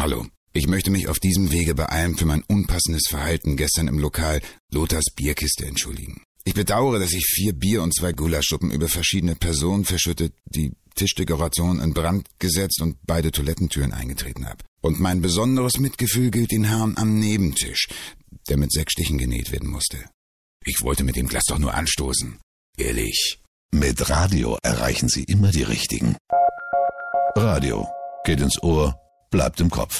Hallo. Ich möchte mich auf diesem Wege bei allem für mein unpassendes Verhalten gestern im Lokal Lothars Bierkiste entschuldigen. Ich bedauere, dass ich 4 Bier und 2 Gulaschsuppen über verschiedene Personen verschüttet, die Tischdekoration in Brand gesetzt und beide Toilettentüren eingetreten habe. Und mein besonderes Mitgefühl gilt den Herrn am Nebentisch, der mit 6 Stichen genäht werden musste. Ich wollte mit dem Glas doch nur anstoßen. Ehrlich. Mit Radio erreichen Sie immer die Richtigen. Radio geht ins Ohr, bleibt im Kopf.